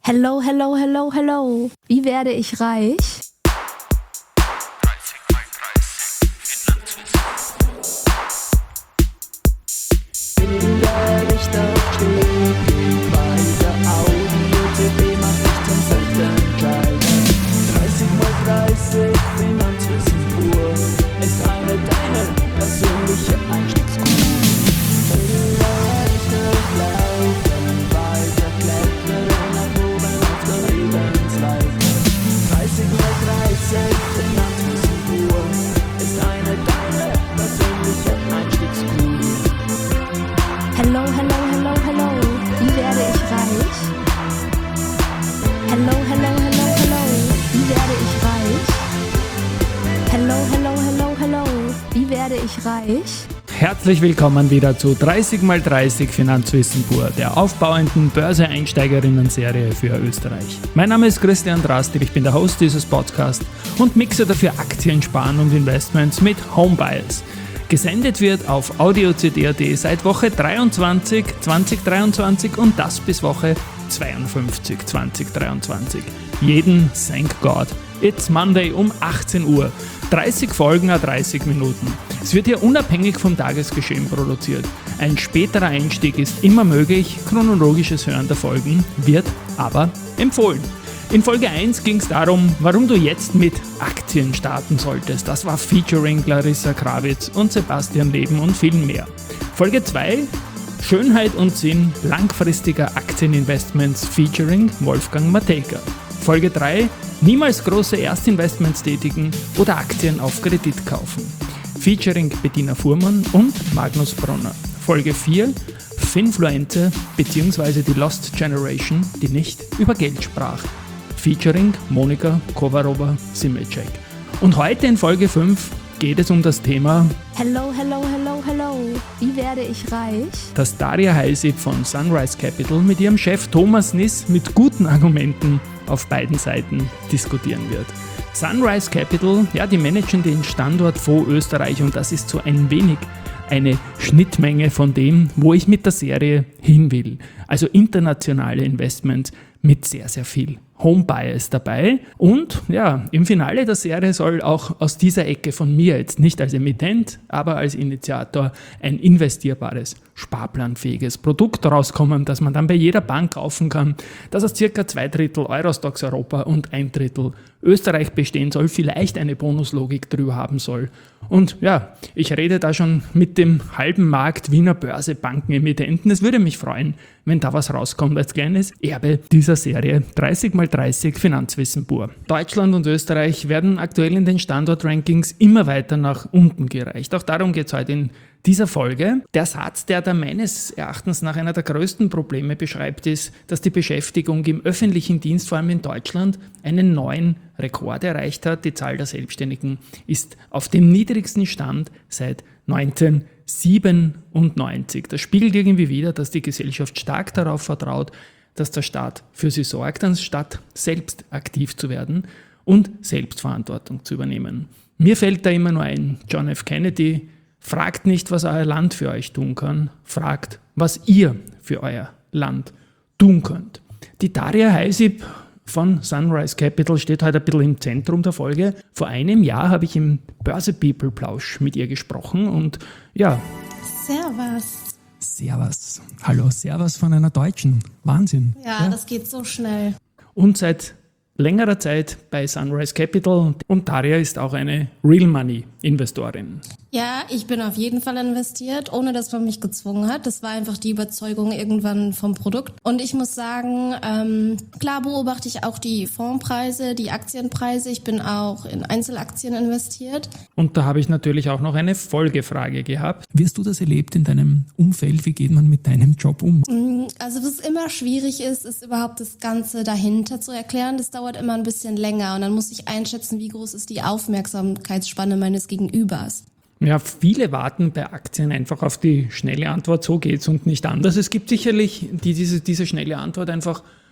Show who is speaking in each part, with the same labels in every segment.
Speaker 1: Hello, hello, hello, hello. Wie werde ich reich? Hello, hello, hello, hello. Wie werde ich reich? Hello, hello, hello, hello. Wie werde ich reich? Hello, hello, hello, hello. Wie werde ich reich?
Speaker 2: Herzlich willkommen wieder zu 30x30 Finanzwissen pur, der aufbauenden Börse-Einsteigerinnen-Serie für Österreich. Mein Name ist Christian Drastil, ich bin der Host dieses Podcasts und mixe dafür Aktien, Sparen und Investments mit Homebias. Gesendet wird auf audio.cd.at seit Woche 23 2023 und das bis Woche 52 2023. Jeden, thank God. It's Monday um 18 Uhr. 30 Folgen à 30 Minuten. Es wird hier unabhängig vom Tagesgeschehen produziert. Ein späterer Einstieg ist immer möglich, chronologisches Hören der Folgen wird aber empfohlen. In Folge 1 ging es darum, warum du jetzt mit Aktien starten solltest. Das war featuring Larissa Krawitz und Sebastian Leben und viel mehr. Folge 2, Schönheit und Sinn langfristiger Aktieninvestments featuring Wolfgang Matejka. Folge 3, niemals große Erstinvestments tätigen oder Aktien auf Kredit kaufen. Featuring Bettina Fuhrmann und Magnus Bronner. Folge 4, Finfluencer bzw. die Lost Generation, die nicht über Geld sprach. Featuring Monika Kovarova-Simecek. Und heute in Folge 5 geht es um das Thema
Speaker 1: Hello, hello, hello, hello. Wie werde ich reich?
Speaker 2: das Daria Heisip von Sunrise Capital mit ihrem Chef Thomas Niss mit guten Argumenten auf beiden Seiten diskutieren wird. Sunrise Capital, ja, die managen den Standort Österreich und das ist so ein wenig eine Schnittmenge von dem, wo ich mit der Serie hin will. Also internationale Investments mit sehr, sehr viel Homebias dabei. Und ja, im Finale der Serie soll auch aus dieser Ecke von mir jetzt nicht als Emittent, aber als Initiator ein investierbares, sparplanfähiges Produkt rauskommen, das man dann bei jeder Bank kaufen kann, das aus ca. 2/3 Eurostoxx Europa und 1/3 Österreich bestehen soll, vielleicht eine Bonuslogik drüber haben soll. Und ja, ich rede da schon mit dem halben Markt Wiener Börse Bankenemittenten. Es würde mich freuen, wenn da was rauskommt als kleines Erbe dieser Serie 30x30 Finanzwissen pur. Deutschland und Österreich werden aktuell in den Standortrankings immer weiter nach unten gereicht. Auch darum geht es heute in dieser Folge. Der Satz, der da meines Erachtens nach einer der größten Probleme beschreibt, ist, dass die Beschäftigung im öffentlichen Dienst, vor allem in Deutschland, einen neuen Rekord erreicht hat. Die Zahl der Selbstständigen ist auf dem niedrigsten Stand seit 1997. Das spiegelt irgendwie wider, dass die Gesellschaft stark darauf vertraut, dass der Staat für sie sorgt, anstatt selbst aktiv zu werden und Selbstverantwortung zu übernehmen. Mir fällt da immer nur ein, John F. Kennedy: Fragt nicht, was euer Land für euch tun kann, fragt, was ihr für euer Land tun könnt. Die Daria Heisip von Sunrise Capital steht heute ein bisschen im Zentrum der Folge. Vor einem Jahr habe ich im Börse-People-Plausch mit ihr gesprochen und ja. Servus. Hallo, Servus von einer Deutschen. Wahnsinn.
Speaker 3: Ja, das geht so schnell.
Speaker 2: Und seit längerer Zeit bei Sunrise Capital und Daria ist auch eine Real Money Investorin.
Speaker 3: Ja, ich bin auf jeden Fall investiert, ohne dass man mich gezwungen hat. Das war einfach die Überzeugung irgendwann vom Produkt. Und ich muss sagen, klar beobachte ich auch die Fondspreise, die Aktienpreise. Ich bin auch in Einzelaktien investiert.
Speaker 2: Und da habe ich natürlich auch noch eine Folgefrage gehabt. Wie hast du das erlebt in deinem Umfeld? Wie geht man mit deinem Job um?
Speaker 3: Also was immer schwierig ist überhaupt das Ganze dahinter zu erklären. Das dauert immer ein bisschen länger und dann muss ich einschätzen, wie groß ist die Aufmerksamkeitsspanne meines Gegenübers.
Speaker 2: Ja, viele warten bei Aktien einfach auf die schnelle Antwort, so geht's und nicht anders. Es gibt sicherlich, die diese schnelle Antwort einfach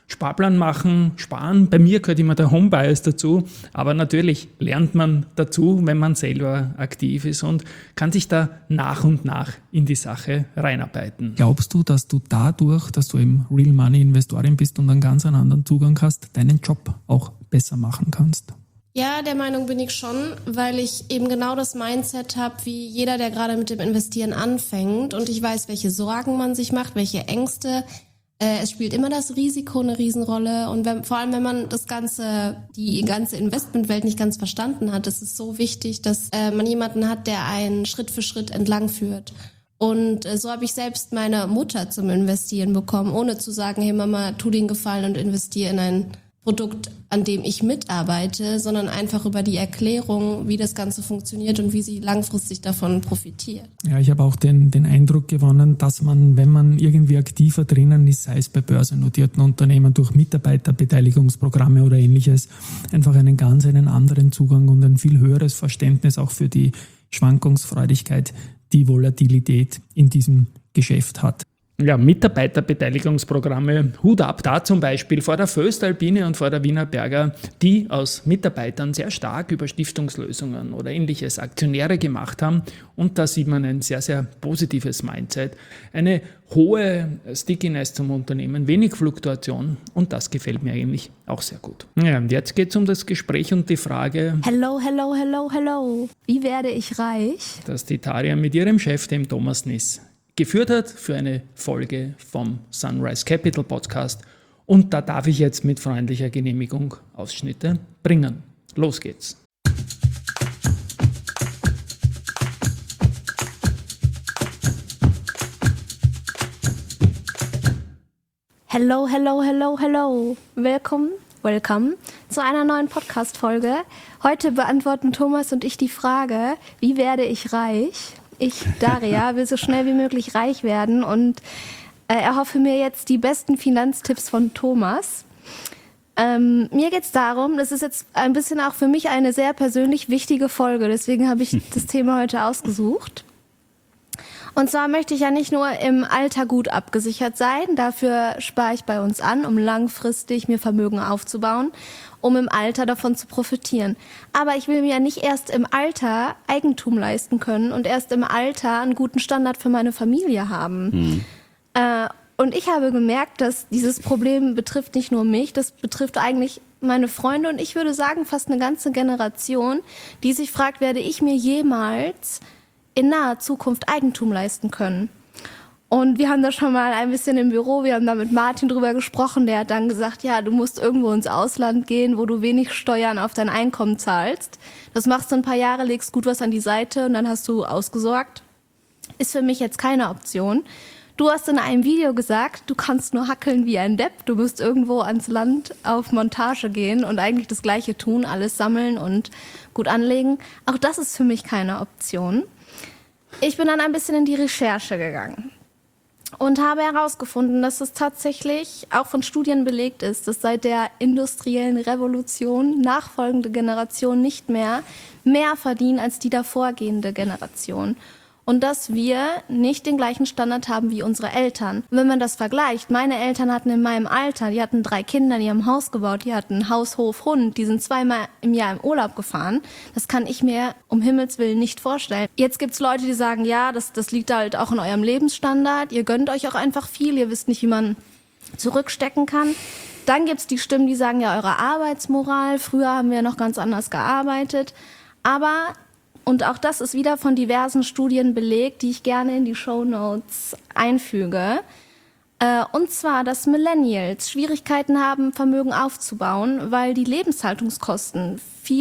Speaker 2: Sparplan machen, sparen. Bei mir gehört immer der Homebias dazu, aber natürlich lernt man dazu, wenn man selber aktiv ist und kann sich da nach und nach in die Sache reinarbeiten.
Speaker 4: Glaubst du, dass du dadurch, dass du eben Real Money Investorin bist und einen ganz anderen Zugang hast, deinen Job auch besser machen kannst?
Speaker 3: Ja, der Meinung bin ich schon, weil ich eben genau das Mindset habe, wie jeder, der gerade mit dem Investieren anfängt. Und ich weiß, welche Sorgen man sich macht, welche Ängste. Es spielt immer das Risiko eine Riesenrolle. Und vor allem, wenn man die ganze Investmentwelt nicht ganz verstanden hat, ist es so wichtig, dass man jemanden hat, der einen Schritt für Schritt entlang führt. Und so habe ich selbst meine Mutter zum Investieren bekommen, ohne zu sagen, hey Mama, tu den Gefallen und investiere in ein Produkt, an dem ich mitarbeite, sondern einfach über die Erklärung, wie das Ganze funktioniert und wie sie langfristig davon profitiert.
Speaker 4: Ja, ich habe auch den Eindruck gewonnen, dass man, wenn man irgendwie aktiver drinnen ist, sei es bei börsennotierten Unternehmen durch Mitarbeiterbeteiligungsprogramme oder ähnliches, einfach einen anderen Zugang und ein viel höheres Verständnis auch für die Schwankungsfreudigkeit, die Volatilität in diesem Geschäft hat.
Speaker 2: Ja, Mitarbeiterbeteiligungsprogramme, Hut ab, da zum Beispiel vor der Föstalpine und vor der Wiener Berger, die aus Mitarbeitern sehr stark über Stiftungslösungen oder ähnliches Aktionäre gemacht haben. Und da sieht man ein sehr, sehr positives Mindset, eine hohe Stickiness zum Unternehmen, wenig Fluktuation und das gefällt mir eigentlich auch sehr gut. Ja, und jetzt geht es um das Gespräch und die Frage,
Speaker 1: Hello, hello, hello, hello. Wie werde ich reich?
Speaker 2: dass die Tarja mit ihrem Chef, dem Thomas Niss, geführt hat für eine Folge vom Sunrise Capital Podcast. Und da darf ich jetzt mit freundlicher Genehmigung Ausschnitte bringen. Los geht's.
Speaker 1: Hello, hello, hello, hello. Welcome zu einer neuen Podcast-Folge. Heute beantworten Thomas und ich die Frage, wie werde ich reich? Ich, Daria, will so schnell wie möglich reich werden und erhoffe mir jetzt die besten Finanztipps von Thomas. Mir geht es darum, das ist jetzt ein bisschen auch für mich eine sehr persönlich wichtige Folge, deswegen habe ich das Thema heute ausgesucht. Und zwar möchte ich ja nicht nur im Alter gut abgesichert sein, dafür spare ich bei uns an, um langfristig mir Vermögen aufzubauen, um im Alter davon zu profitieren. Aber ich will mir ja nicht erst im Alter Eigentum leisten können und erst im Alter einen guten Standard für meine Familie haben. Und ich habe gemerkt, dass dieses Problem betrifft nicht nur mich, das betrifft eigentlich meine Freunde und ich würde sagen fast eine ganze Generation, die sich fragt, werde ich mir jemals in naher Zukunft Eigentum leisten können? Und wir haben da schon mal ein bisschen im Büro, wir haben da mit Martin drüber gesprochen, der hat dann gesagt, ja, du musst irgendwo ins Ausland gehen, wo du wenig Steuern auf dein Einkommen zahlst. Das machst du ein paar Jahre, legst gut was an die Seite und dann hast du ausgesorgt. Ist für mich jetzt keine Option. Du hast in einem Video gesagt, du kannst nur hackeln wie ein Depp. Du musst irgendwo ans Land auf Montage gehen und eigentlich das Gleiche tun, alles sammeln und gut anlegen. Auch das ist für mich keine Option. Ich bin dann ein bisschen in die Recherche gegangen und habe herausgefunden, dass es tatsächlich auch von Studien belegt ist, dass seit der industriellen Revolution nachfolgende Generationen nicht mehr verdienen als die davorgehende Generation. Und dass wir nicht den gleichen Standard haben wie unsere Eltern. Und wenn man das vergleicht, meine Eltern hatten in meinem Alter, die hatten 3 Kinder, die haben ein Haus gebaut, die hatten Haus, Hof, Hund, die sind 2-mal im Jahr im Urlaub gefahren. Das kann ich mir um Himmels Willen nicht vorstellen. Jetzt gibt's Leute, die sagen, ja, das liegt halt auch in eurem Lebensstandard, ihr gönnt euch auch einfach viel, ihr wisst nicht, wie man zurückstecken kann. Dann gibt's die Stimmen, die sagen, ja, eure Arbeitsmoral, früher haben wir noch ganz anders gearbeitet. Aber und auch das ist wieder von diversen Studien belegt, die ich gerne in die Shownotes einfüge. Und zwar, dass Millennials Schwierigkeiten haben, Vermögen aufzubauen, weil die Lebenshaltungskosten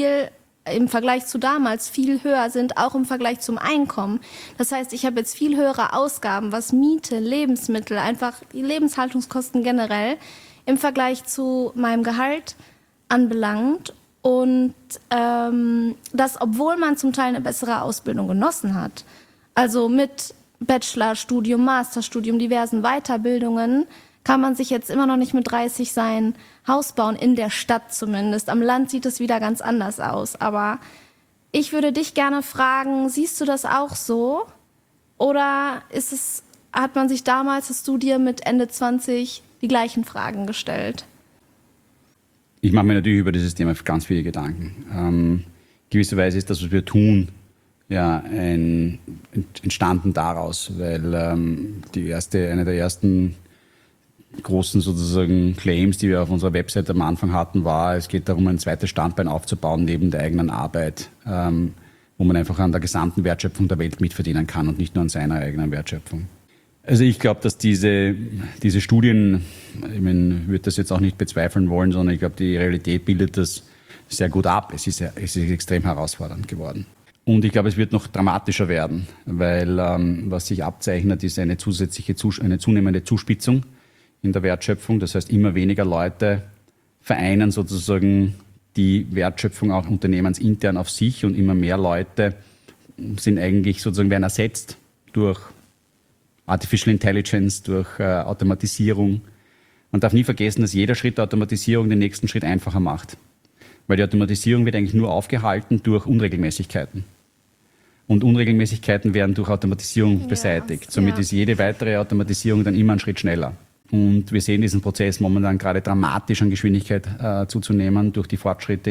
Speaker 1: im Vergleich zu damals viel höher sind, auch im Vergleich zum Einkommen. Das heißt, ich habe jetzt viel höhere Ausgaben, was Miete, Lebensmittel, einfach die Lebenshaltungskosten generell im Vergleich zu meinem Gehalt anbelangt. Und das, obwohl man zum Teil eine bessere Ausbildung genossen hat. Also mit Bachelorstudium, Masterstudium, diversen Weiterbildungen kann man sich jetzt immer noch nicht mit 30 sein Haus bauen, in der Stadt zumindest. Am Land sieht es wieder ganz anders aus. Aber ich würde dich gerne fragen, siehst du das auch so? Oder hast du dir mit Ende 20 die gleichen Fragen gestellt?
Speaker 5: Ich mache mir natürlich über dieses Thema ganz viele Gedanken. Gewisserweise ist das, was wir tun, ja entstanden daraus, weil eine der ersten großen sozusagen Claims, die wir auf unserer Website am Anfang hatten, war, es geht darum, ein zweites Standbein aufzubauen neben der eigenen Arbeit, wo man einfach an der gesamten Wertschöpfung der Welt mitverdienen kann und nicht nur an seiner eigenen Wertschöpfung. Also ich glaube, dass diese Studien, ich würde das jetzt auch nicht bezweifeln wollen, sondern ich glaube, die Realität bildet das sehr gut ab. Es ist extrem herausfordernd geworden. Und ich glaube, es wird noch dramatischer werden, weil was sich abzeichnet, ist eine zunehmende Zuspitzung in der Wertschöpfung. Das heißt, immer weniger Leute vereinen sozusagen die Wertschöpfung auch unternehmensintern auf sich und immer mehr Leute werden ersetzt durch Artificial Intelligence, durch Automatisierung. Man darf nie vergessen, dass jeder Schritt der Automatisierung den nächsten Schritt einfacher macht. Weil die Automatisierung wird eigentlich nur aufgehalten durch Unregelmäßigkeiten. Und Unregelmäßigkeiten werden durch Automatisierung beseitigt. Somit ist jede weitere Automatisierung dann immer einen Schritt schneller. Und wir sehen diesen Prozess momentan gerade dramatisch an Geschwindigkeit zuzunehmen durch die Fortschritte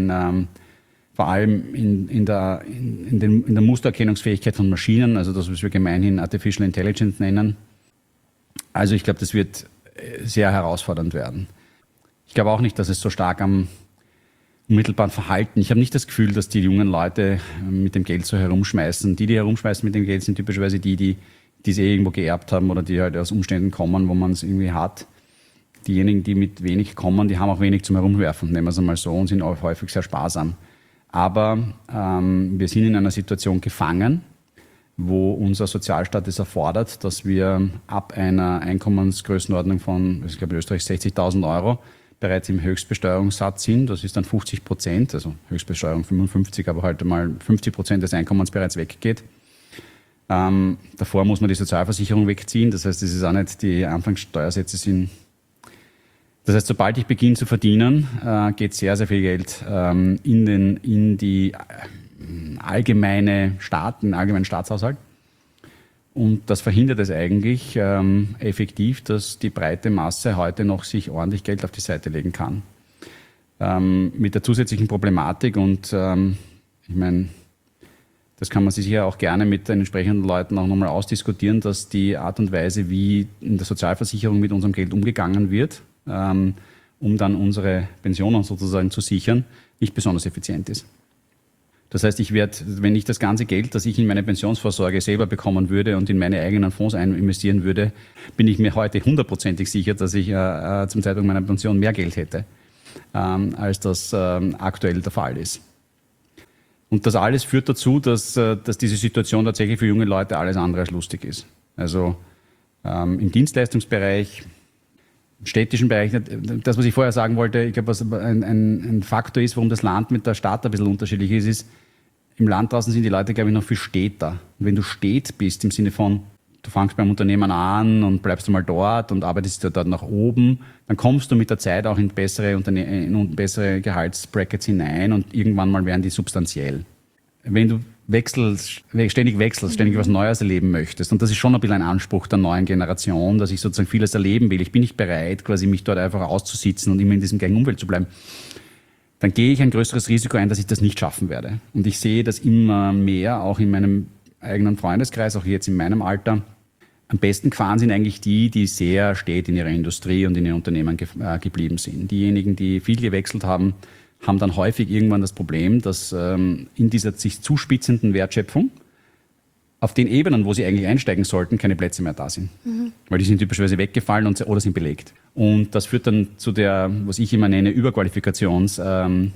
Speaker 5: vor allem in der Mustererkennungsfähigkeit von Maschinen, also das, was wir gemeinhin Artificial Intelligence nennen. Also ich glaube, das wird sehr herausfordernd werden. Ich glaube auch nicht, dass es so stark am unmittelbaren Verhalten. Ich habe nicht das Gefühl, dass die jungen Leute mit dem Geld so herumschmeißen. Die herumschmeißen mit dem Geld, sind typischerweise die es irgendwo geerbt haben oder die halt aus Umständen kommen, wo man es irgendwie hat. Diejenigen, die mit wenig kommen, die haben auch wenig zum Herumwerfen, nehmen wir es einmal so, und sind auch häufig sehr sparsam. Aber wir sind in einer Situation gefangen, wo unser Sozialstaat es erfordert, dass wir ab einer Einkommensgrößenordnung von, ich glaube in Österreich 60.000 Euro, bereits im Höchstbesteuerungssatz sind. Das ist dann 50%, also Höchstbesteuerung 55, aber halt mal 50% des Einkommens bereits weggeht. Davor muss man die Sozialversicherung wegziehen. Das heißt, das ist auch nicht, die Anfangssteuersätze sind. Das heißt, sobald ich beginne zu verdienen, geht sehr, sehr viel Geld in die allgemeinen Staatshaushalt. Und das verhindert es eigentlich effektiv, dass die breite Masse heute noch sich ordentlich Geld auf die Seite legen kann. Mit der zusätzlichen Problematik und ich meine, das kann man sich sicher auch gerne mit den entsprechenden Leuten auch nochmal ausdiskutieren, dass die Art und Weise, wie in der Sozialversicherung mit unserem Geld umgegangen wird, um dann unsere Pensionen sozusagen zu sichern, nicht besonders effizient ist. Das heißt, wenn ich das ganze Geld, das ich in meine Pensionsvorsorge selber bekommen würde und in meine eigenen Fonds investieren würde, bin ich mir heute 100% sicher, dass ich zum Zeitpunkt meiner Pension mehr Geld hätte, als das aktuell der Fall ist. Und das alles führt dazu, dass diese Situation tatsächlich für junge Leute alles andere als lustig ist. Also im Dienstleistungsbereich, im städtischen Bereich, das, was ich vorher sagen wollte, ich glaube, was ein Faktor ist, warum das Land mit der Stadt ein bisschen unterschiedlich ist, im Land draußen sind die Leute, glaube ich, noch viel steter. Und wenn du stet bist, im Sinne von, du fängst beim Unternehmen an und bleibst einmal dort und arbeitest dort nach oben, dann kommst du mit der Zeit auch in bessere Gehaltsbrackets hinein und irgendwann mal werden die substanziell. Wenn du ständig was Neues erleben möchtest, und das ist schon ein bisschen ein Anspruch der neuen Generation, dass ich sozusagen vieles erleben will, ich bin nicht bereit, quasi mich dort einfach auszusitzen und immer in diesem gleichen Umfeld zu bleiben, dann gehe ich ein größeres Risiko ein, dass ich das nicht schaffen werde. Und ich sehe das immer mehr, auch in meinem eigenen Freundeskreis, auch jetzt in meinem Alter. Am besten gefahren sind eigentlich die sehr stät in ihrer Industrie und in ihren Unternehmen geblieben sind. Diejenigen, die viel gewechselt haben, haben dann häufig irgendwann das Problem, dass in dieser sich zuspitzenden Wertschöpfung auf den Ebenen, wo sie eigentlich einsteigen sollten, keine Plätze mehr da sind. Weil die sind typischerweise weggefallen oder sind belegt. Und das führt dann zu der, was ich immer nenne, Überqualifikationsfalle.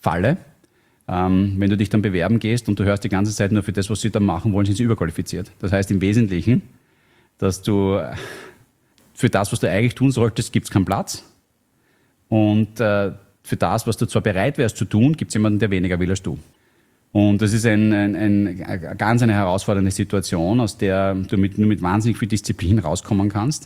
Speaker 5: Wenn du dich dann bewerben gehst und du hörst die ganze Zeit nur für das, was sie dann machen wollen, sind sie überqualifiziert. Das heißt im Wesentlichen, dass du für das, was du eigentlich tun solltest, gibt es keinen Platz. Und für das, was du zwar bereit wärst zu tun, gibt es jemanden, der weniger will als du. Und das ist eine herausfordernde Situation, aus der du nur mit wahnsinnig viel Disziplin rauskommen kannst.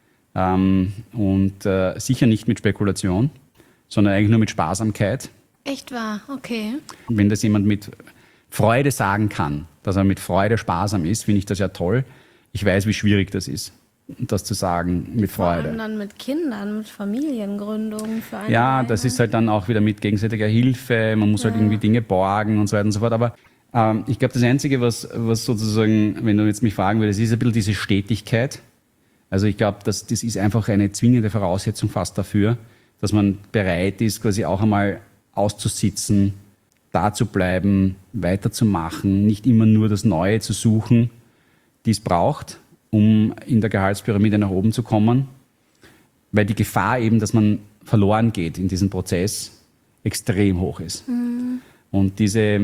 Speaker 5: Und sicher nicht mit Spekulation, sondern eigentlich nur mit Sparsamkeit.
Speaker 1: Echt wahr? Okay.
Speaker 5: Wenn das jemand mit Freude sagen kann, dass er mit Freude sparsam ist, finde ich das ja toll. Ich weiß, wie schwierig das ist. das zu sagen mit Freude.
Speaker 1: Vor allem dann mit Kindern, mit Familiengründung. Für eine
Speaker 5: Ja,
Speaker 1: Weile.
Speaker 5: das ist halt dann auch wieder mit gegenseitiger Hilfe, man muss halt irgendwie Dinge borgen und so weiter und so fort. Aber ich glaube, das Einzige, was sozusagen, wenn du jetzt mich fragen würdest, ist ein bisschen diese Stetigkeit. Also ich glaube, das ist einfach eine zwingende Voraussetzung fast dafür, dass man bereit ist, quasi auch einmal auszusitzen, da zu bleiben, weiterzumachen, nicht immer nur das Neue zu suchen, die es braucht, um in der Gehaltspyramide nach oben zu kommen, weil die Gefahr eben, dass man verloren geht in diesem Prozess, extrem hoch ist. Und diese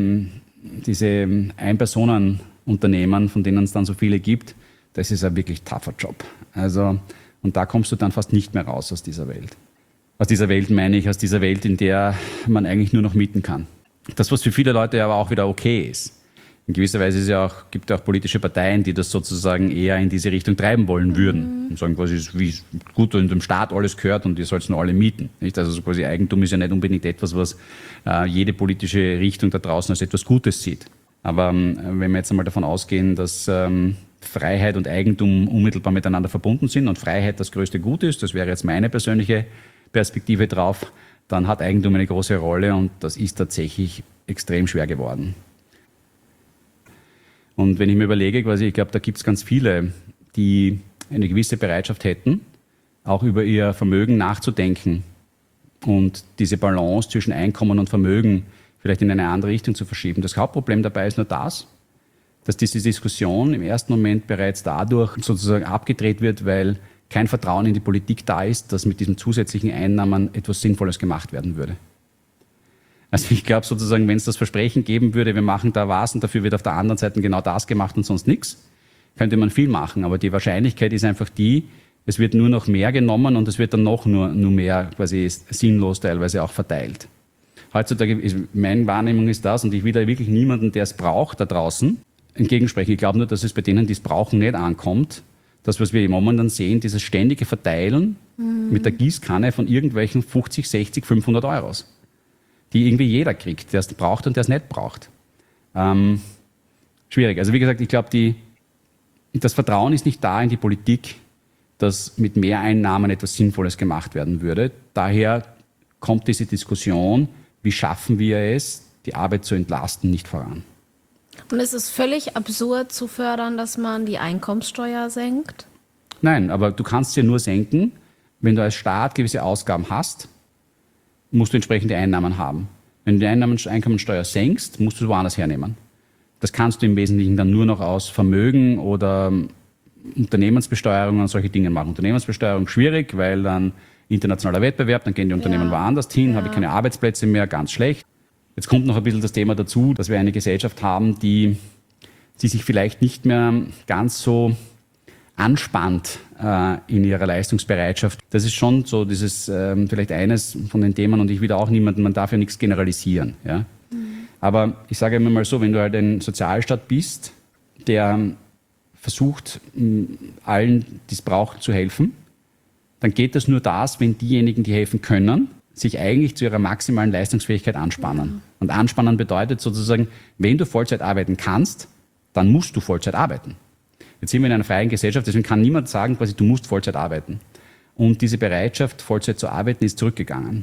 Speaker 5: Ein-Personen-Unternehmen, von denen es dann so viele gibt, das ist ein wirklich tougher Job. Also, und da kommst du dann fast nicht mehr raus aus dieser Welt. Aus dieser Welt meine ich, aus dieser Welt, in der man eigentlich nur noch mieten kann. Das, was für viele Leute aber auch wieder okay ist. In gewisser Weise gibt es ja auch politische Parteien, die das sozusagen eher in diese Richtung treiben wollen würden. Und sagen quasi, wie gut in dem Staat alles gehört und ihr sollt es nur alle mieten. Nicht? Also so quasi Eigentum ist ja nicht unbedingt etwas, was jede politische Richtung da draußen als etwas Gutes sieht. Aber wenn wir jetzt einmal davon ausgehen, dass Freiheit und Eigentum unmittelbar miteinander verbunden sind und Freiheit das größte Gut ist, das wäre jetzt meine persönliche Perspektive drauf, dann hat Eigentum eine große Rolle und das ist tatsächlich extrem schwer geworden. Und wenn ich mir überlege, quasi, ich glaube, da gibt es ganz viele, die eine gewisse Bereitschaft hätten, auch über ihr Vermögen nachzudenken und diese Balance zwischen Einkommen und Vermögen vielleicht in eine andere Richtung zu verschieben. Das Hauptproblem dabei ist nur das, dass diese Diskussion im ersten Moment bereits dadurch sozusagen abgedreht wird, weil kein Vertrauen in die Politik da ist, dass mit diesen zusätzlichen Einnahmen etwas Sinnvolles gemacht werden würde. Also ich glaube sozusagen, wenn es das Versprechen geben würde, wir machen da was und dafür wird auf der anderen Seite genau das gemacht und sonst nichts, könnte man viel machen. Aber die Wahrscheinlichkeit ist einfach die, es wird nur noch mehr genommen und es wird dann noch nur mehr quasi sinnlos teilweise auch verteilt. Heutzutage meine Wahrnehmung ist das, und ich will da wirklich niemanden, der es braucht, da draußen entgegensprechen. Ich glaube nur, dass es bei denen, die es brauchen, nicht ankommt. Das, was wir im Moment dann sehen, dieses ständige Verteilen mit der Gießkanne von irgendwelchen 50, 60, 500 Euros, die irgendwie jeder kriegt, der es braucht und der es nicht braucht. Schwierig. Also wie gesagt, ich glaube, das Vertrauen ist nicht da in die Politik, dass mit Mehreinnahmen etwas Sinnvolles gemacht werden würde. Daher kommt diese Diskussion, wie schaffen wir es, die Arbeit zu entlasten, nicht voran.
Speaker 1: Und es ist völlig absurd zu fördern, dass man die Einkommenssteuer senkt?
Speaker 5: Nein, aber du kannst sie nur senken, wenn du als Staat gewisse Ausgaben hast, musst du entsprechende Einnahmen haben. Wenn du die Einkommenssteuer senkst, musst du woanders hernehmen. Das kannst du im Wesentlichen dann nur noch aus Vermögen oder Unternehmensbesteuerung und solche Dinge machen. Unternehmensbesteuerung schwierig, weil dann internationaler Wettbewerb, dann gehen die Unternehmen woanders hin, habe ich keine Arbeitsplätze mehr, ganz schlecht. Jetzt kommt noch ein bisschen das Thema dazu, dass wir eine Gesellschaft haben, die sich vielleicht nicht mehr ganz so anspannt in ihrer Leistungsbereitschaft. Das ist schon so dieses vielleicht eines von den Themen, und ich will auch niemanden, man darf ja nichts generalisieren. Ja? Aber ich sage immer mal so, wenn du halt ein Sozialstaat bist, der versucht, allen, die es braucht, zu helfen, dann geht das nur wenn diejenigen, die helfen können, sich eigentlich zu ihrer maximalen Leistungsfähigkeit anspannen. Und anspannen bedeutet sozusagen, wenn du Vollzeit arbeiten kannst, dann musst du Vollzeit arbeiten. Jetzt sind wir in einer freien Gesellschaft, deswegen kann niemand sagen, quasi, du musst Vollzeit arbeiten. Und diese Bereitschaft, Vollzeit zu arbeiten, ist zurückgegangen.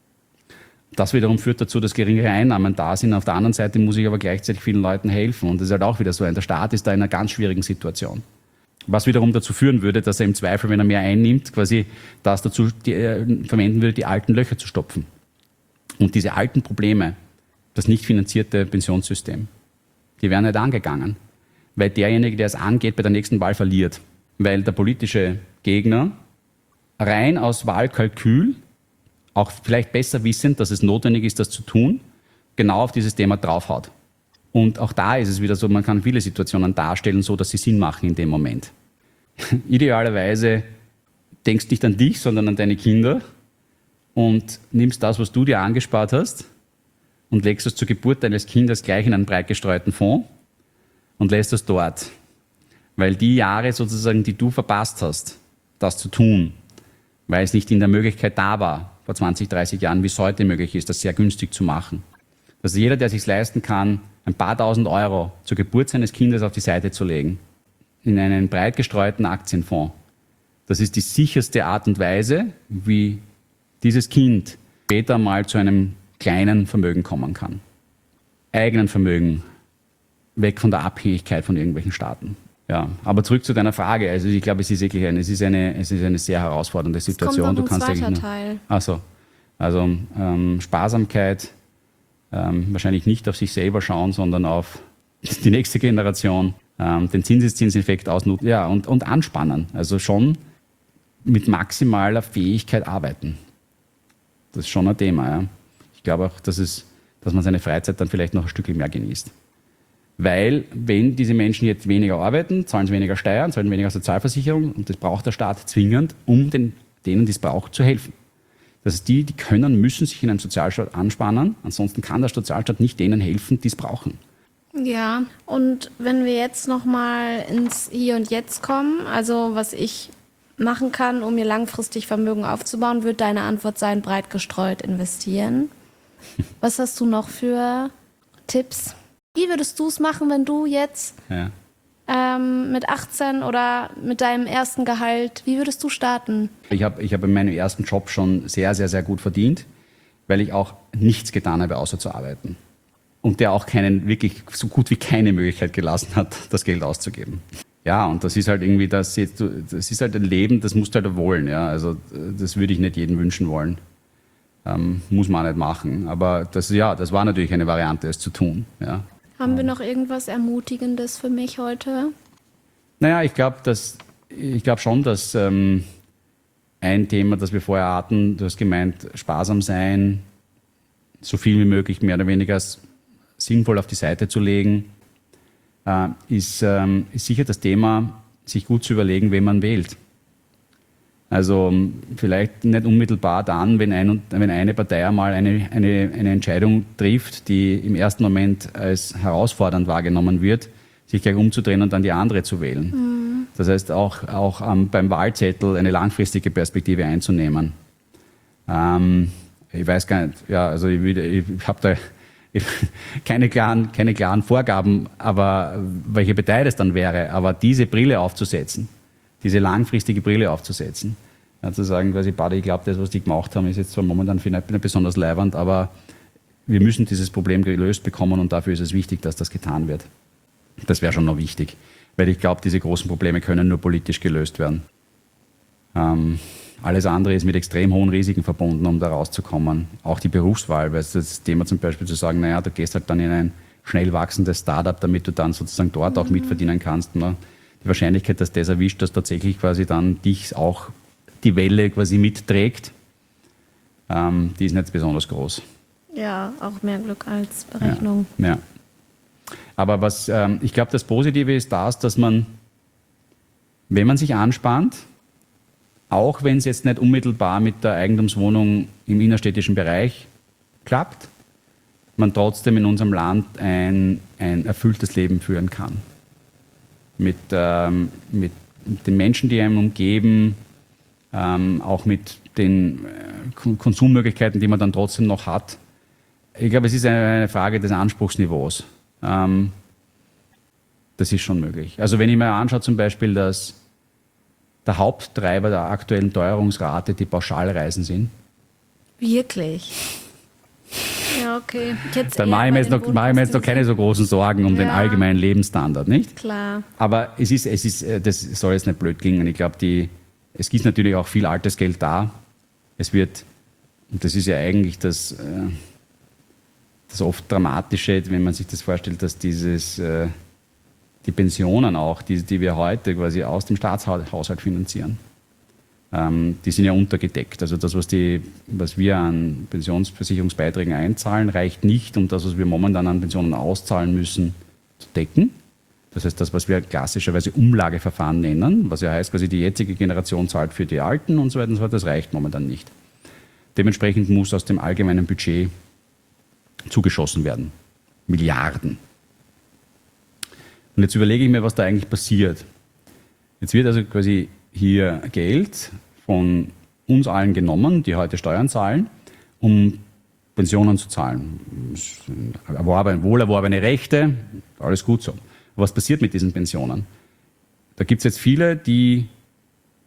Speaker 5: Das wiederum führt dazu, dass geringere Einnahmen da sind. Auf der anderen Seite muss ich aber gleichzeitig vielen Leuten helfen. Und das ist halt auch wieder so, der Staat ist da in einer ganz schwierigen Situation. Was wiederum dazu führen würde, dass er im Zweifel, wenn er mehr einnimmt, quasi das dazu verwenden würde, die alten Löcher zu stopfen. Und diese alten Probleme, das nicht finanzierte Pensionssystem, die werden nicht angegangen. Weil derjenige, der es angeht, bei der nächsten Wahl verliert. Weil der politische Gegner rein aus Wahlkalkül, auch vielleicht besser wissend, dass es notwendig ist, das zu tun, genau auf dieses Thema draufhaut. Und auch da ist es wieder so, man kann viele Situationen darstellen, so dass sie Sinn machen in dem Moment. Idealerweise denkst nicht an dich, sondern an deine Kinder und nimmst das, was du dir angespart hast, und legst es zur Geburt deines Kindes gleich in einen breit gestreuten Fonds und lässt es dort. Weil die Jahre sozusagen, die du verpasst hast, das zu tun, weil es nicht in der Möglichkeit da war, vor 20, 30 Jahren, wie es heute möglich ist, das sehr günstig zu machen. Also jeder, der es sich leisten kann, ein paar tausend Euro zur Geburt seines Kindes auf die Seite zu legen, in einen breit gestreuten Aktienfonds, Das ist die sicherste Art und Weise, wie dieses Kind später mal zu einem kleinen Vermögen kommen kann. Eigenen Vermögen, weg von der Abhängigkeit von irgendwelchen Staaten. Ja, aber zurück zu deiner Frage. Also ich glaube, es ist wirklich eine sehr herausfordernde Situation.
Speaker 1: Es kommt noch ein zweiter Teil.
Speaker 5: Ach so. Also Sparsamkeit, wahrscheinlich nicht auf sich selber schauen, sondern auf die nächste Generation, den Zinseszinseffekt ausnutzen, ja, und anspannen. Also schon mit maximaler Fähigkeit arbeiten. Das ist schon ein Thema. Ja. Ich glaube auch, dass man seine Freizeit dann vielleicht noch ein Stückchen mehr genießt. Weil, wenn diese Menschen jetzt weniger arbeiten, zahlen sie weniger Steuern, zahlen weniger Sozialversicherung und das braucht der Staat zwingend, um denen, die es braucht, zu helfen. Das heißt, die müssen sich in einem Sozialstaat anspannen, ansonsten kann der Sozialstaat nicht denen helfen, die es brauchen.
Speaker 1: Ja, und wenn wir jetzt nochmal ins Hier und Jetzt kommen, also was ich machen kann, um mir langfristig Vermögen aufzubauen, wird deine Antwort sein, breit gestreut investieren. Was hast du noch für Tipps? Wie würdest du es machen, wenn du jetzt mit 18 oder mit deinem ersten Gehalt, wie würdest du starten?
Speaker 5: Ich hab in meinem ersten Job schon sehr, sehr, sehr gut verdient, weil ich auch nichts getan habe, außer zu arbeiten. Und der auch wirklich so gut wie keine Möglichkeit gelassen hat, das Geld auszugeben. Ja, und das ist halt irgendwie das ist halt ein Leben, das musst du halt wollen. Ja? Also das würde ich nicht jedem wünschen wollen. Muss man auch nicht machen. Aber das war natürlich eine Variante, es zu tun. Ja.
Speaker 1: Haben wir noch irgendwas Ermutigendes für mich heute?
Speaker 5: Naja, ich glaube schon, dass ein Thema, das wir vorher hatten, du hast gemeint, sparsam sein, so viel wie möglich mehr oder weniger sinnvoll auf die Seite zu legen, ist sicher das Thema, sich gut zu überlegen, wen man wählt. Also vielleicht nicht unmittelbar dann, wenn eine Partei einmal eine Entscheidung trifft, die im ersten Moment als herausfordernd wahrgenommen wird, sich gleich umzudrehen und dann die andere zu wählen. Mhm. Das heißt auch beim Wahlzettel eine langfristige Perspektive einzunehmen. Ich weiß gar nicht, ja, also ich habe da keine klaren Vorgaben, aber welche Partei das dann wäre, aber diese Brille aufzusetzen, diese langfristige Brille aufzusetzen. Ja, zu sagen, ich glaube, das, was die gemacht haben, ist jetzt zwar momentan vielleicht nicht besonders leiwand, aber wir müssen dieses Problem gelöst bekommen und dafür ist es wichtig, dass das getan wird. Das wäre schon noch wichtig, weil ich glaube, diese großen Probleme können nur politisch gelöst werden. Alles andere ist mit extrem hohen Risiken verbunden, um da rauszukommen. Auch die Berufswahl, weil das Thema zum Beispiel zu sagen, naja, du gehst halt dann in ein schnell wachsendes Startup, damit du dann sozusagen dort auch mitverdienen kannst. Ne? Die Wahrscheinlichkeit, dass das erwischt, dass tatsächlich quasi dann dich auch die Welle quasi mitträgt, die ist nicht besonders groß.
Speaker 1: Ja, auch mehr Glück als Berechnung.
Speaker 5: Ja. Aber ich glaube, das Positive ist dass man, wenn man sich anspannt, auch wenn es jetzt nicht unmittelbar mit der Eigentumswohnung im innerstädtischen Bereich klappt, man trotzdem in unserem Land ein erfülltes Leben führen kann. Mit den Menschen, die einem umgeben, auch mit den Konsummöglichkeiten, die man dann trotzdem noch hat. Ich glaube, es ist eine Frage des Anspruchsniveaus. Das ist schon möglich. Also wenn ich mir anschaue zum Beispiel, dass der Haupttreiber der aktuellen Teuerungsrate die Pauschalreisen sind.
Speaker 1: Wirklich? Ja, okay.
Speaker 5: Dann mache ich mir jetzt noch keine so großen Sorgen um den allgemeinen Lebensstandard, nicht?
Speaker 1: Klar. Aber
Speaker 5: das soll jetzt nicht blöd klingen. Ich glaube, es gibt natürlich auch viel Altersgeld da. Es wird, und das ist ja eigentlich das oft Dramatische, wenn man sich das vorstellt, dass die Pensionen auch, die wir heute quasi aus dem Staatshaushalt finanzieren, die sind ja untergedeckt. Also das, was wir an Pensionsversicherungsbeiträgen einzahlen, reicht nicht, um das, was wir momentan an Pensionen auszahlen müssen, zu decken. Das heißt, das, was wir klassischerweise Umlageverfahren nennen, was ja heißt, quasi die jetzige Generation zahlt für die Alten und so weiter und so fort, das reicht momentan nicht. Dementsprechend muss aus dem allgemeinen Budget zugeschossen werden. Milliarden. Und jetzt überlege ich mir, was da eigentlich passiert. Jetzt wird also quasi hier Geld von uns allen genommen, die heute Steuern zahlen, um Pensionen zu zahlen. Wohlerworbene Rechte, alles gut so. Was passiert mit diesen Pensionen? Da gibt es jetzt viele, die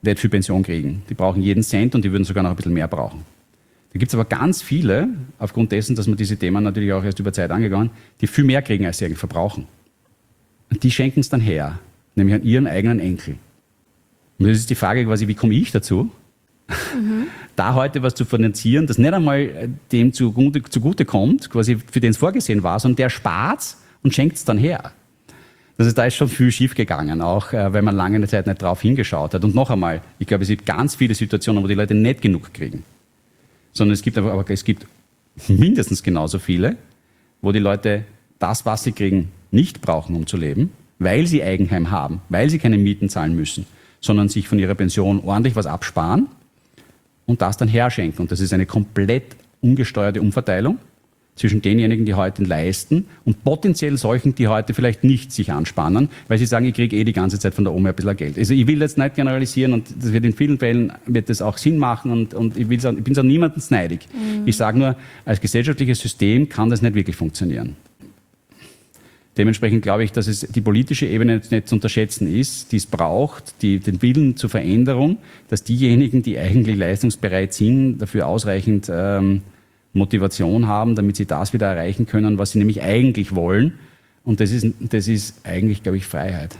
Speaker 5: nicht viel Pension kriegen. Die brauchen jeden Cent und die würden sogar noch ein bisschen mehr brauchen. Da gibt es aber ganz viele, aufgrund dessen, dass man diese Themen natürlich auch erst über Zeit angegangen, die viel mehr kriegen, als sie eigentlich verbrauchen. Und die schenken es dann her, nämlich an ihren eigenen Enkel. Und das ist die Frage quasi, wie komme ich dazu, da heute was zu finanzieren, das nicht einmal dem zugute kommt, quasi für den es vorgesehen war, sondern der spart und schenkt es dann her. Das heißt, da ist schon viel schief gegangen, auch weil man lange Zeit nicht drauf hingeschaut hat. Und noch einmal, ich glaube, es gibt ganz viele Situationen, wo die Leute nicht genug kriegen. Sondern es gibt mindestens genauso viele, wo die Leute das, was sie kriegen, nicht brauchen, um zu leben, weil sie Eigenheim haben, weil sie keine Mieten zahlen müssen, sondern sich von ihrer Pension ordentlich was absparen und das dann herschenken. Und das ist eine komplett ungesteuerte Umverteilung zwischen denjenigen, die heute leisten und potenziell solchen, die heute vielleicht nicht sich ansparen, weil sie sagen, ich kriege die ganze Zeit von der Oma ein bisschen Geld. Also ich will jetzt nicht generalisieren und das wird in vielen Fällen wird das auch Sinn machen und ich bin so niemandem neidig. Ich sage nur, als gesellschaftliches System kann das nicht wirklich funktionieren. Dementsprechend glaube ich, dass es die politische Ebene nicht zu unterschätzen ist, die es braucht, den Willen zur Veränderung, dass diejenigen, die eigentlich leistungsbereit sind, dafür ausreichend Motivation haben, damit sie das wieder erreichen können, was sie nämlich eigentlich wollen. Und das ist eigentlich, glaube ich, Freiheit.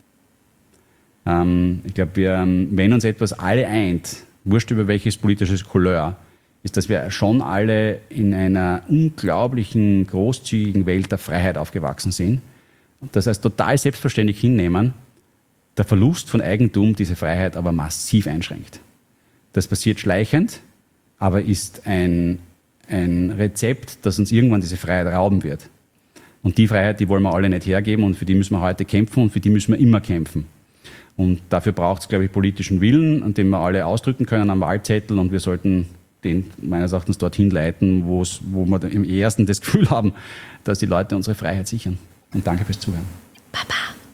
Speaker 5: Ich glaube, wenn uns etwas alle eint, wurscht über welches politisches Couleur, ist, dass wir schon alle in einer unglaublichen, großzügigen Welt der Freiheit aufgewachsen sind. Und das heißt, total selbstverständlich hinnehmen, der Verlust von Eigentum diese Freiheit aber massiv einschränkt. Das passiert schleichend, aber ist ein Rezept, das uns irgendwann diese Freiheit rauben wird. Und die Freiheit, die wollen wir alle nicht hergeben und für die müssen wir heute kämpfen und für die müssen wir immer kämpfen. Und dafür braucht es, glaube ich, politischen Willen, an dem wir alle ausdrücken können am Wahlzettel und wir sollten den meines Erachtens dorthin leiten, wo wir im ersten das Gefühl haben, dass die Leute unsere Freiheit sichern. Und danke fürs Zuhören.
Speaker 1: Papa.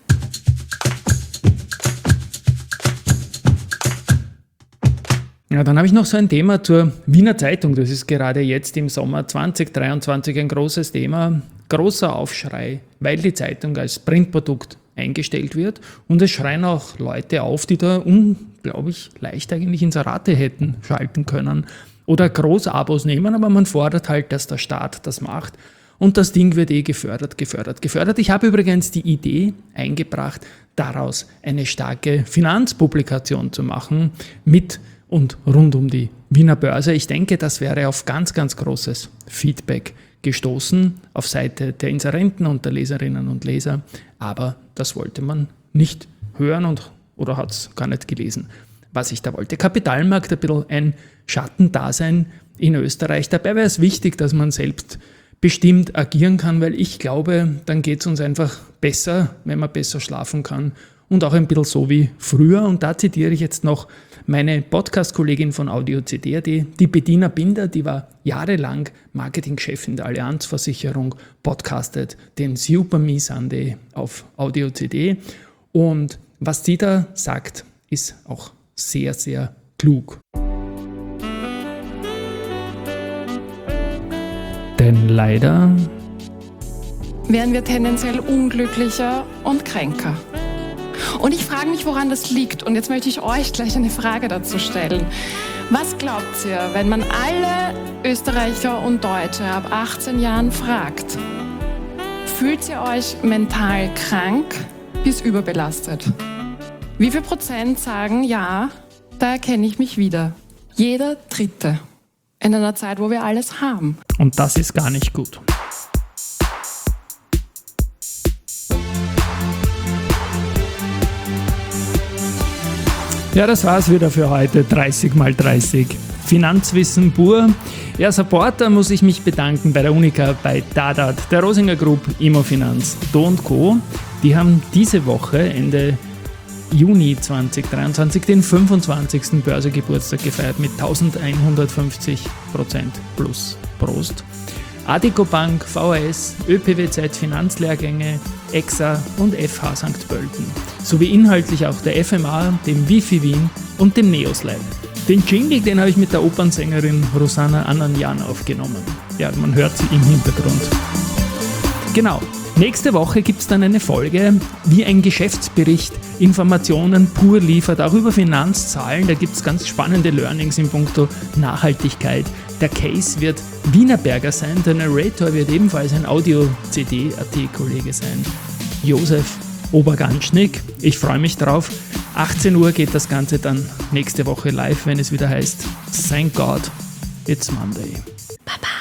Speaker 2: Ja, dann habe ich noch so ein Thema zur Wiener Zeitung. Das ist gerade jetzt im Sommer 2023 ein großes Thema. Großer Aufschrei, weil die Zeitung als Printprodukt eingestellt wird. Und es schreien auch Leute auf, die da unglaublich leicht eigentlich Inserate hätten schalten können. Oder Großabos nehmen, aber man fordert halt, dass der Staat das macht. Und das Ding wird gefördert. Ich habe übrigens die Idee eingebracht, daraus eine starke Finanzpublikation zu machen, mit und rund um die Wiener Börse. Ich denke, das wäre auf ganz, ganz großes Feedback gestoßen auf Seite der Inserenten und der Leserinnen und Leser. Aber das wollte man nicht hören oder hat es gar nicht gelesen, was ich da wollte. Kapitalmarkt, ein bisschen ein Schattendasein in Österreich. Dabei wäre es wichtig, dass man selbst bestimmt agieren kann, weil ich glaube, dann geht es uns einfach besser, wenn man besser schlafen kann und auch ein bisschen so wie früher. Und da zitiere ich jetzt noch meine Podcast-Kollegin von Audio-CD.at, die Bettina Binder, die war jahrelang Marketingchef in der Allianz-Versicherung, podcastet den Super Me Sunday auf Audio-CD. Und was sie da sagt, ist auch sehr, sehr klug. Denn leider
Speaker 6: werden wir tendenziell unglücklicher und kränker. Und ich frage mich, woran das liegt. Und jetzt möchte ich euch gleich eine Frage dazu stellen. Was glaubt ihr, wenn man alle Österreicher und Deutsche ab 18 Jahren fragt? Fühlt ihr euch mental krank bis überbelastet? Wie viel Prozent sagen, ja, da erkenne ich mich wieder? Jeder Dritte. In einer Zeit, wo wir alles haben.
Speaker 2: Und das ist gar nicht gut. Ja, das war's wieder für heute. 30x30 Finanzwissen pur. Ja, Supporter muss ich mich bedanken bei der Unica, bei Dadat, der Rosinger Group, Immofinanz, Do & Co. Die haben diese Woche, Ende Juni 2023, den 25. Börsegeburtstag gefeiert mit 1150% plus. Prost. Addiko Bank, VHS, ÖPWZ Finanzlehrgänge, EXA und FH St. Pölten. Sowie inhaltlich auch der FMA, dem Wifi Wien und dem Neoslide. Den Jingle, den habe ich mit der Opernsängerin Rosanna Ananjan aufgenommen. Ja, man hört sie im Hintergrund. Genau. Nächste Woche gibt es dann eine Folge, wie ein Geschäftsbericht Informationen pur liefert, auch über Finanzzahlen. Da gibt es ganz spannende Learnings in puncto Nachhaltigkeit. Der Case wird Wienerberger sein, der Narrator wird ebenfalls ein Audio-CD-AT-Kollege sein. Josef Oberganschnick. Ich freue mich drauf. 18 Uhr geht das Ganze dann nächste Woche live, wenn es wieder heißt, Thank God, it's Monday.
Speaker 1: Baba.